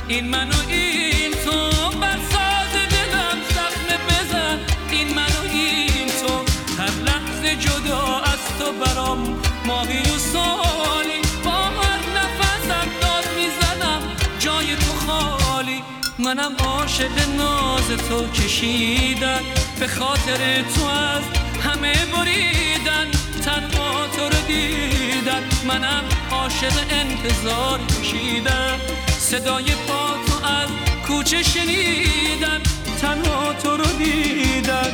این من و این تو، بر ساز دلم زخم بزن این من و این تو. هر لحظه جدا از تو برام ماهی و سالی، با هر نفسم داد میزنم جای تو خالی. منم عاشق ناز تو کشیدن، به خاطر تو از همه بریدن، تنها تو رو دیدن. منم عاشق انتظار کشیدن، صدای پا تو از کوچه شنیدن، تنها تو رو دیدن.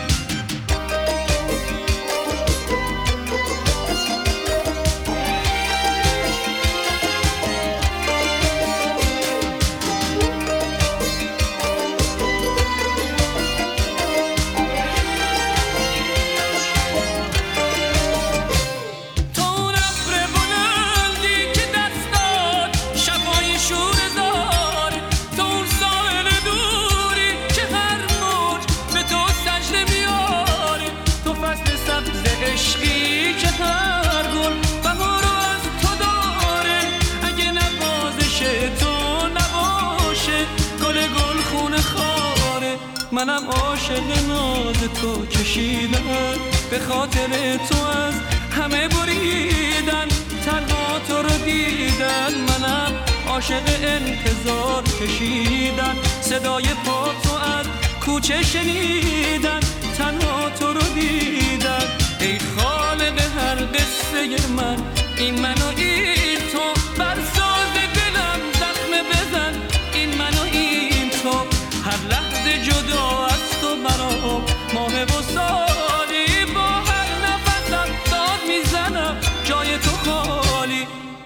عشقی که هر گل بهار از تو داره، اگه نوازش تو نباشه گل خونه خاره. منم عاشق ناز تو کشیدن، به خاطر تو از همه بریدن، تنها تو رو دیدن. منم عاشق انتظار کشیدن، صدای پا تو از کوچه شنیدن، تنها تو رو دیدن. ای خالق هر قصه من، این من و این تو، بر ساز دلم زخم بزن این من و این تو. هر لحظه جدا از تو برام ماه و سالی، با هر نفسم داد میزنم جای تو خالی.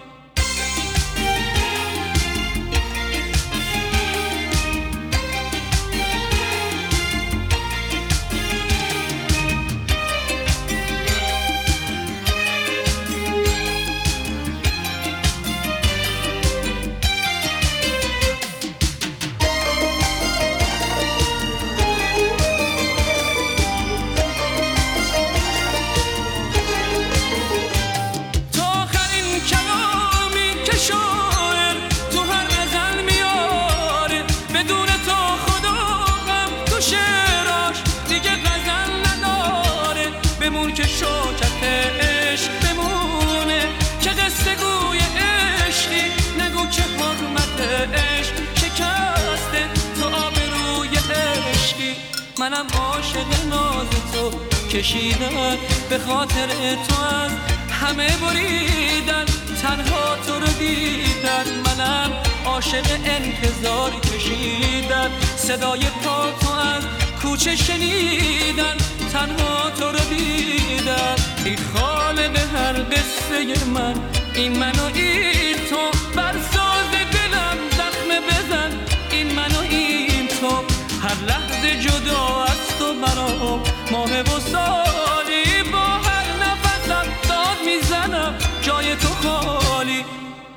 بمون که شوکت عشق بمونه، که قصه گوی عشقی نگو که حرمت عشق شکسته تو آبروی عشقی. منم عاشق ناز تو کشیدن، به خاطر تو از همه بریدن، تنها تو رو دیدن. منم عاشق انتظار کشیدن، صدای پا تو از کوچه شنیدن، تنها تو رو دیدن. ای خالق هر قصه من، این من و این تو، بر ساز دلم زخم بزن این من و این تو. هر لحظه جدا از تو برام ماه و سالی، با هر نفسم داد میزنم جای تو خالی.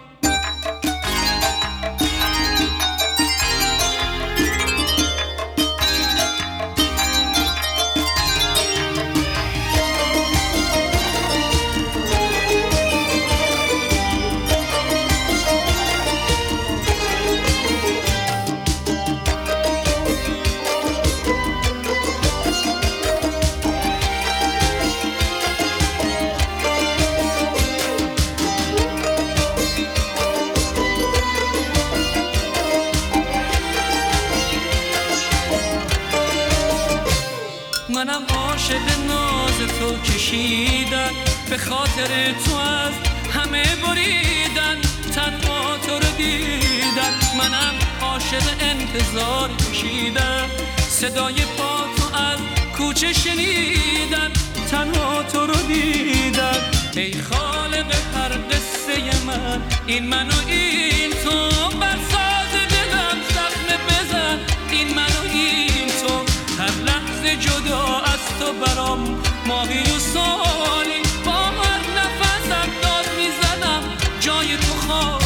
منم عاشق ناز تو کشیدن، به خاطر تو از همه بریدن، تنها تو رو دیدن. منم عاشق انتظار کشیدن، صدای پا تو از کوچه شنیدن، تنها تو رو دیدن. ای خالق هر قصه من، این من و این تو، بر ساز دلم زخم بزن این من و این تو. هر لحظه جدا از تو برام ماهی و سالی، با هر نفسم داد میزنم جای تو خالی.